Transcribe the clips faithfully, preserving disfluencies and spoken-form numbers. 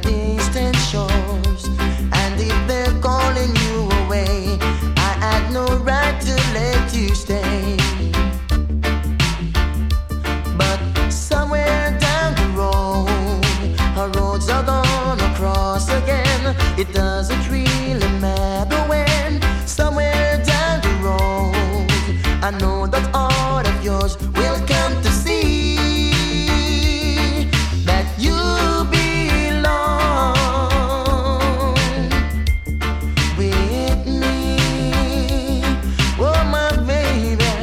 distant shores. And if they're calling you away, I had no right to let you stay. But somewhere down the road, our roads are gonna cross again. It doesn't really matter when. Somewhere down the road, I know that all of yours will come to see that you belong with me. Oh, my baby.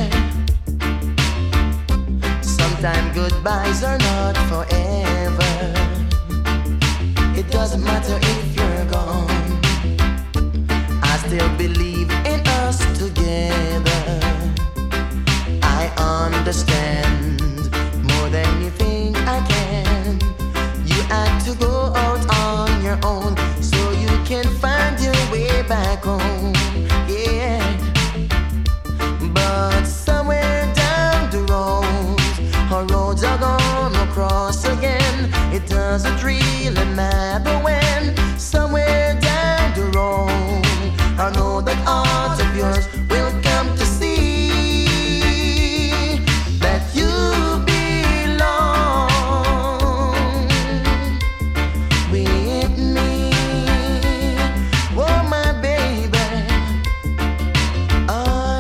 Sometimes goodbyes are not forever. It doesn't matter if you're gone. I still believe in us together. I understand more than you think I can. You had to go out on your own so you can find your way back home. Yeah. But somewhere down the road, our roads are gonna cross again. It doesn't really matter when. Somewhere down the road, I know that all of yours will come to see that you belong with me. Oh, my baby. I,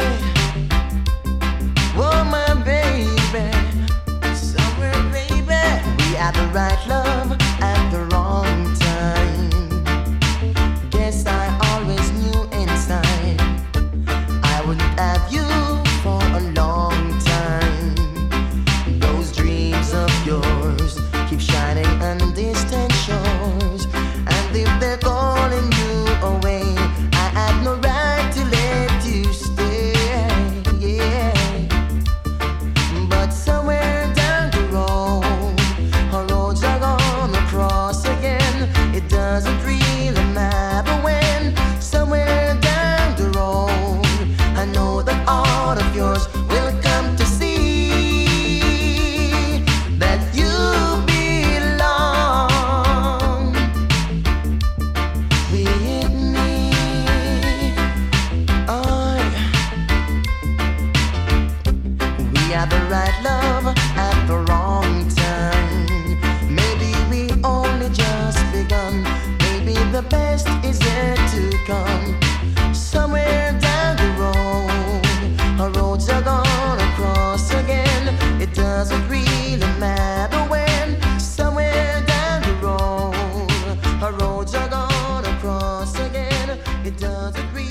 oh, my baby. Somewhere, baby, we had the right love at the wrong time. Guess I always knew inside I wouldn't have you for a long time. Those dreams of yours keep shining on distant shores, and if they're calling you away, I had no right to let you stay. Yeah. But somewhere down the road, our roads are gonna cross again. It doesn't really matter when. Somewhere down the road, I know that all of yours will come to see that you belong with me. Oh, we had the right love at the wrong time. Maybe we only just begun. Maybe the best is yet to come. Somewhere down the road, our roads are gonna cross again. It doesn't really matter when. Somewhere down the road, our roads are gonna cross again. It doesn't really